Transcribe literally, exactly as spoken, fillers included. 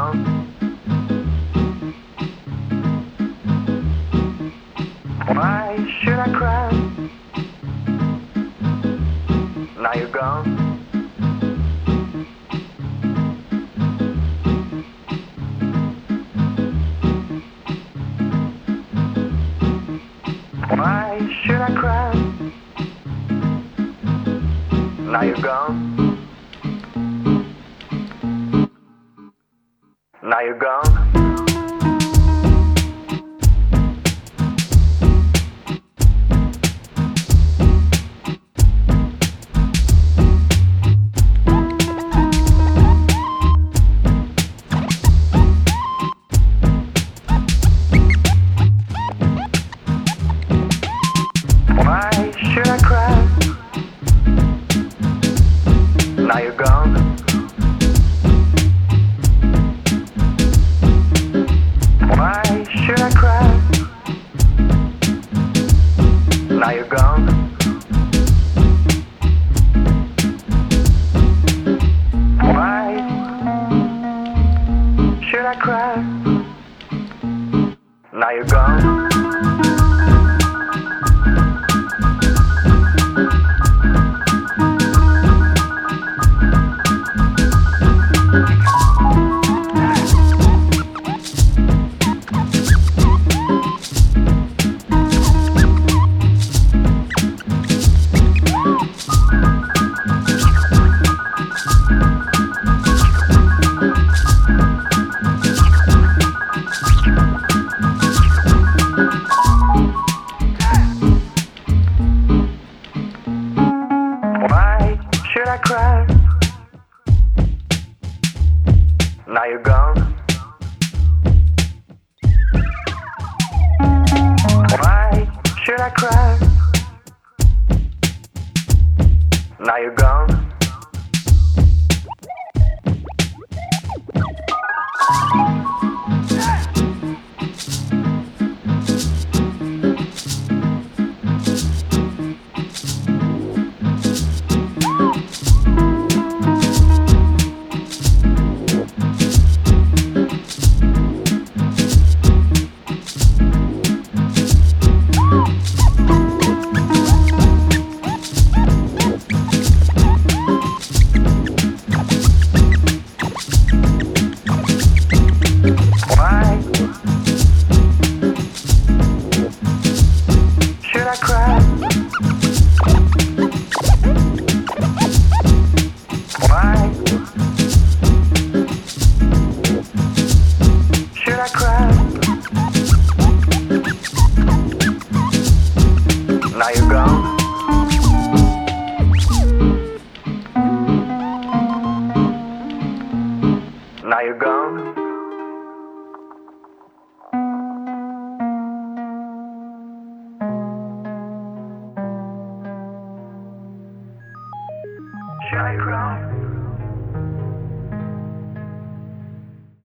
gone. Why should I cry? Now you're gone. Why should I cry? Now you're gone. Now you're gone. Why should I cry? Now you're gone. Why should I cry? Now you're gone. Why should I cry? Now you're gone. Why should I cry? Now you're gone. Why should I cry? Now you're gone. Why should I cry? Why should I cry? Now you're gone.